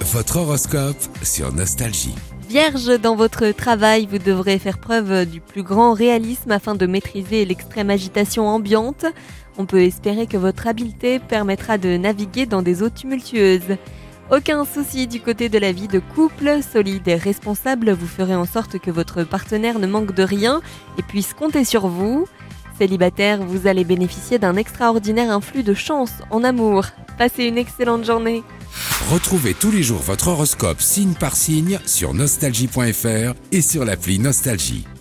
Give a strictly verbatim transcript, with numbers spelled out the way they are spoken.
Votre horoscope sur Nostalgie. Vierge, dans votre travail, vous devrez faire preuve du plus grand réalisme afin de maîtriser l'extrême agitation ambiante. On peut espérer que votre habileté permettra de naviguer dans des eaux tumultueuses. Aucun souci du côté de la vie de couple, solide et responsable, vous ferez en sorte que votre partenaire ne manque de rien et puisse compter sur vous. Célibataire, vous allez bénéficier d'un extraordinaire influx de chance en amour. Passez une excellente journée. Retrouvez tous les jours votre horoscope signe par signe sur nostalgie point f r et sur l'appli Nostalgie.